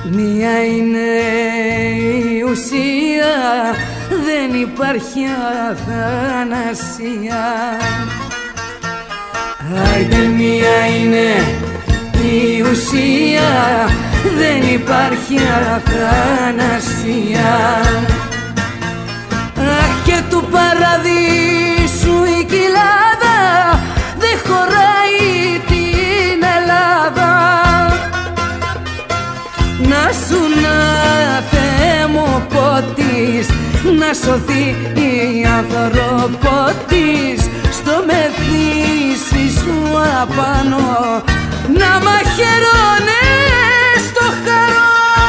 Μία είναι η ουσία, δεν υπάρχει αθανασία. Άιντε μία είναι η ουσία, δεν υπάρχει αθανασία. Αχ, και του παραδείσου η κοιλάδα δεν χωράει την Ελλάδα. Να σου να Θεέ μου πότης, να σωθεί η άνθρωπο της, στο μεθύσι σου απάνω να μαχαιρώνες το χαρό.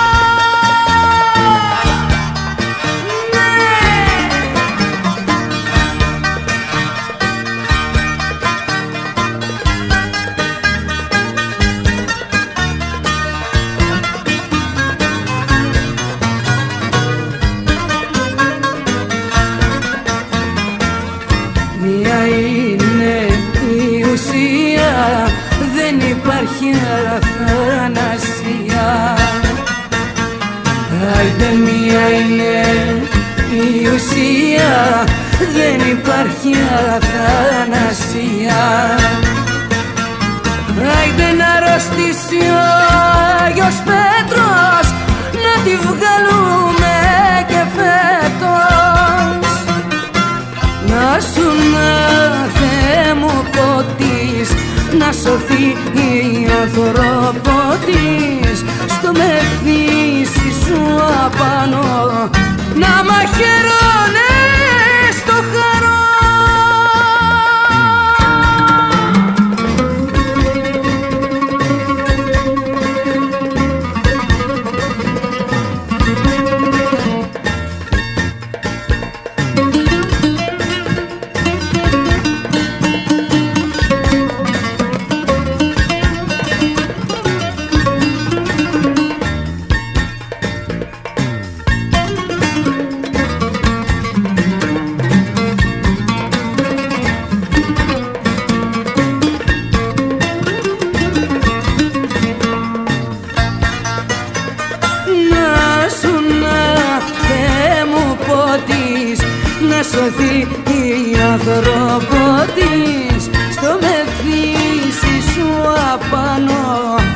Μία είναι η ουσία, δεν υπάρχει αθανασία. Άιντε μία είναι η ουσία, δεν υπάρχει αθανασία. Άιντε να αρρωστήσει ο Άγιος Πέτρος, να τη βγάλουμε και φέτος. Να σου να Θεέ μου πότης, να σωθεί η άνθρωπο της, στο μεθύσι σου απάνω να μαχαιρώνες το χαρό. Να σωθεί η άνθρωπο της, στο μεθύσι σου απάνω